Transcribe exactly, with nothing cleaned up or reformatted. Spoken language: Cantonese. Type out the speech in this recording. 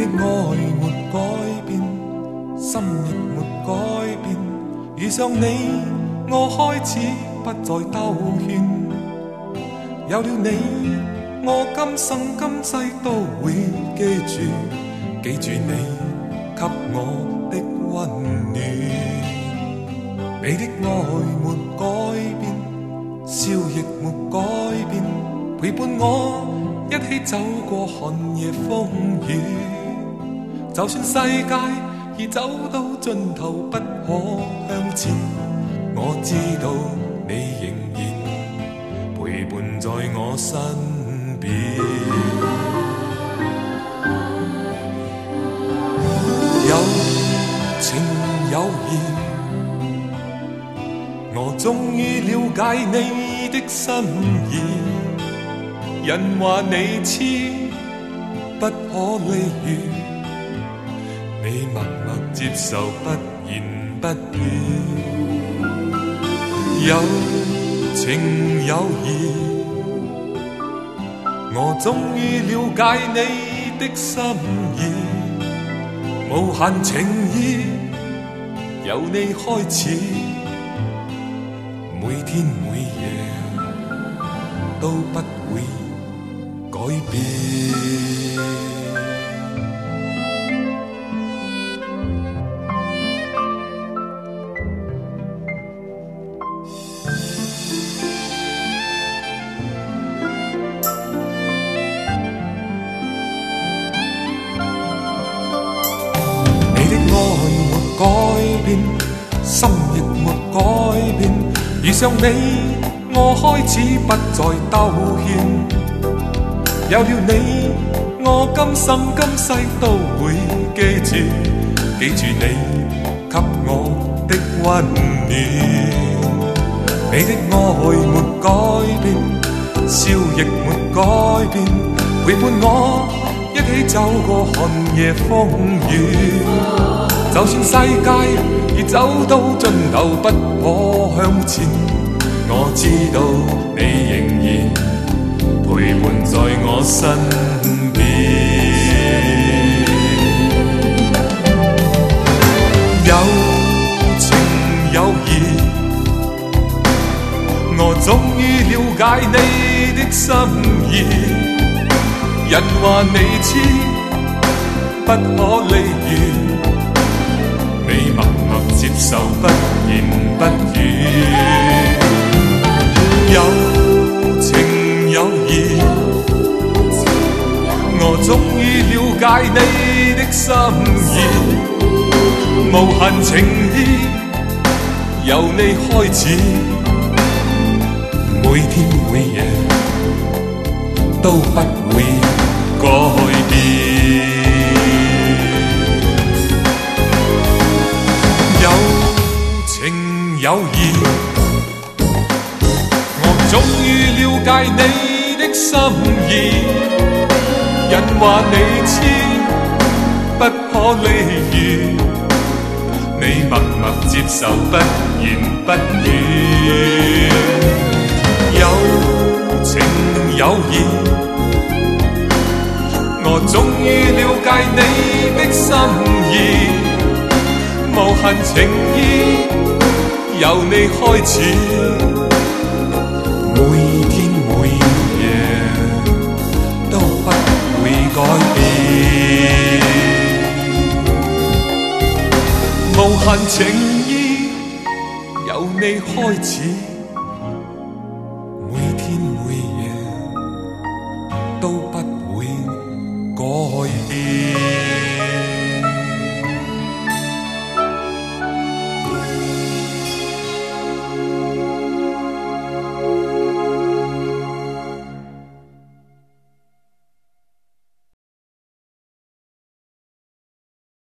愛沒改變，心亦沒改變。遇上你，我開始不再兜圈。有了你，我今生今世都會記住，記住你給我的溫暖。你的愛沒改變，笑亦沒改變，陪伴我一起走過寒夜風雨。就算世界已走到盡頭不可向前，我知道你仍然陪伴在我身邊。有情有義，我終於了解你的心意。人話你痴不可理喻，你默默接受不言不語。有情有義，我終於了解你的心意。無限情意由你開始，每天每夜都不會改變。你的愛沒改變，心亦沒改變。遇上你，我開始不再兜圈。有了你，我今生今世都會記住，記住你給我的溫暖。你的愛沒改變，笑亦沒改變，陪伴我一起走過寒夜風雨。就算世界已走到盡頭不可向前，我知道你仍然陪伴在我身邊。有情有義，我終於了解你的心意。人話你痴不可理喻，你默默接受不言不語。有情有義，我終於了解你的心意。無限情意由你開始，每天每夜都不會改變。有情有義，我終於了解你的心意。人話你痴不可理喻，你默默接受不言不語。有情有義，我終於了解你的心意。無限情意由你開始，每天每夜都不會改變。無限情意由你開始，每天每夜都不會改變。